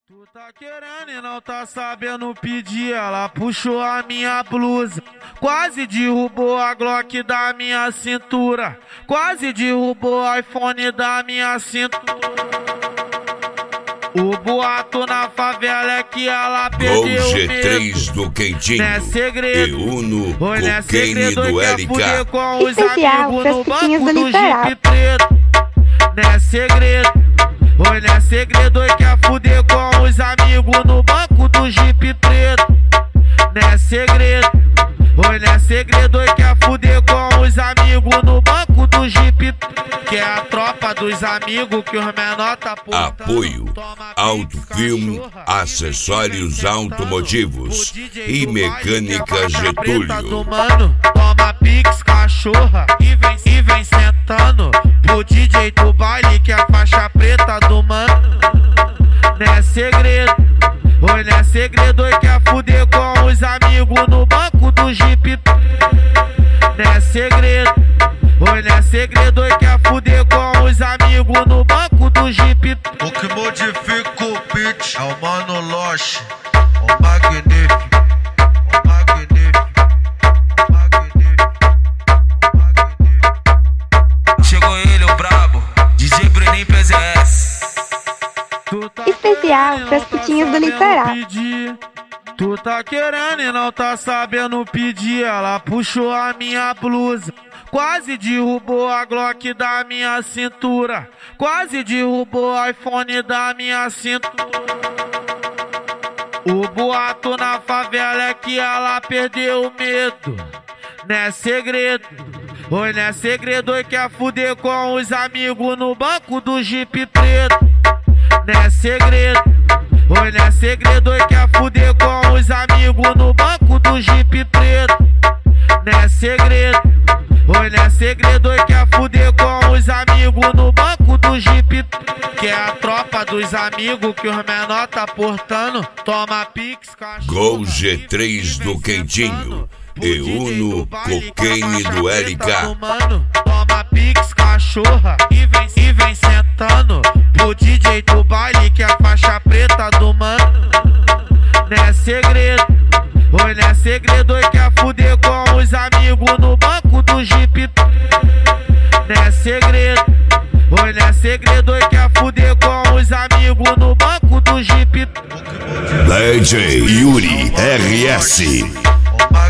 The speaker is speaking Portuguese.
Tu tá querendo e não tá sabendo pedir, ela puxou a minha blusa, quase derrubou a Glock da minha cintura, quase derrubou o iPhone da minha cintura. O boato na favela é que ela perdeu Gol o G3 medo. do Quentinho, Não é segredo, Euno, oi, não é Cocaine segredo, do quer LK. fuder com os Especial, amigos no Fresquinhos banco do do litoral. Jeep preto. Não é segredo, oi, não é segredo, oi, quer fuder com os amigos no banco do Jeep preto. Não é segredo, oi, não é segredo, oi, quer fuder com os amigos no banco do Jeep preto. Que é a tropa dos amigos que os menor tá portando. Apoio, Autofilme, acessórios automotivos e mecânica Getúlio. Mano, toma pix, cachorra e vem sentando pro DJ do baile que é a faixa preta do mano. Não é segredo, oi, não é segredo, oi, quer fuder com os amigos no banco do Jeep. Não é segredo, oi, não é segredo, oi, quer fuder com os amigos no banco do Jeep. O que modifica o beat é o Mano Loche, o magnífico, o magnífico, o magnífico, o magnífico. Chegou ele, o brabo, DJ Bruninho PZS. Especial, Fresquinhos do litoral. Tu tá querendo e não tá sabendo pedir, ela puxou a minha blusa, quase derrubou a Glock da minha cintura, quase derrubou o iPhone da minha cintura. O boato na favela é que ela perdeu o medo. Não é segredo, oi, não é segredo, oi, quer fuder com os amigos no banco do Jeep preto. Não é segredo, oi, não é segredo, oi, quer fuder com os amigos no banco do Jeep preto. Não é segredo, oi, não é segredo, oi, quer fuder com os amigos no banco do Jeep. Que é a tropa dos amigos que os menor tá portando. Toma pix, cachorra. Gol G3 do Quentinho, Euno, Cocaine do LK. Mano, toma pix, cachorra e vem sentando pro DJ do baile que é a faixa preta do mano. Não é segredo, oi, não é segredo, oi, quer fuder com os amigos no banco do Jeep. Não é segredo, oi, não é segredo, oi, quer fuder com os amigos no banco do Jeep. DJ Yuri RS. O